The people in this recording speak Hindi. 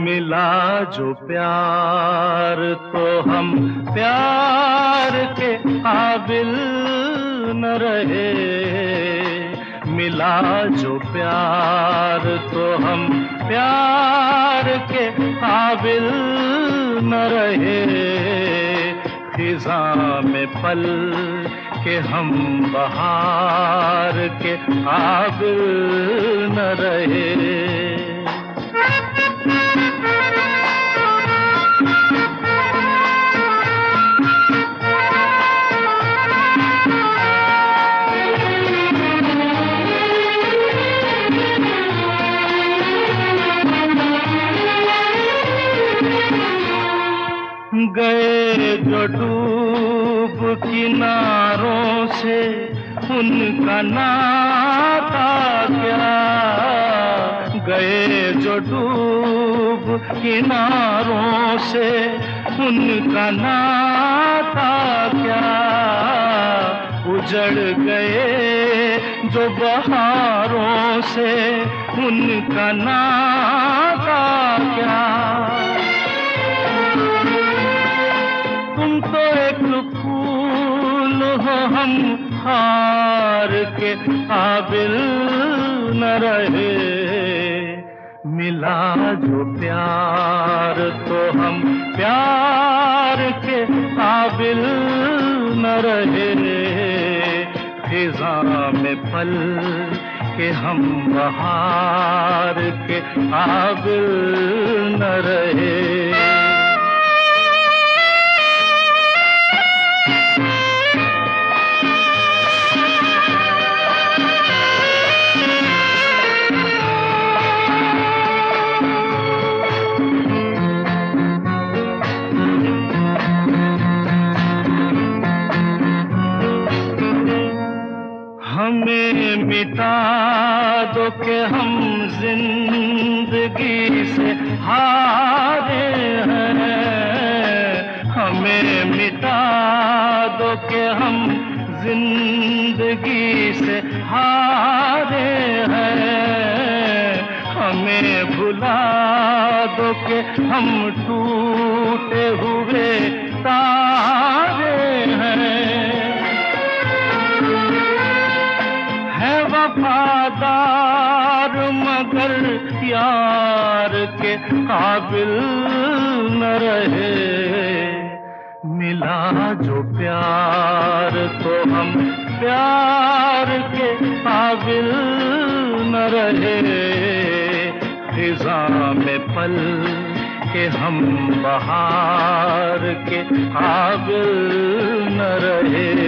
मिला जो प्यार तो हम प्यार के काबिल न रहे। मिला जो प्यार तो हम प्यार के काबिल न रहे। खिज़ां में पल के हम बहार के काबिल न रहे। गए जो डूब किनारों से उनका नाता क्या। गए जो डूब किनारों से उनका नाता क्या। उजड़ गए जो बहारों से उनका नाता क्या। तुम तो एक फूल हो हम हार के काबिल न रहे। मिला जो प्यार तो हम प्यार के काबिल न रहे। खिज़ां में पल के हम बहार के काबिल न रहे। हमें मिटा दो कि हम जिंदगी से हारे हैं। हमें मिटा दो कि हम जिंदगी से हारे हैं। हमें भुला दो कि हम टूटे हुए तारे हैं। वफादार मगर यार के काबिल न रहे। मिला जो प्यार तो हम प्यार के काबिल न रहे। खिज़ां में पल के हम बहार के काबिल न रहे।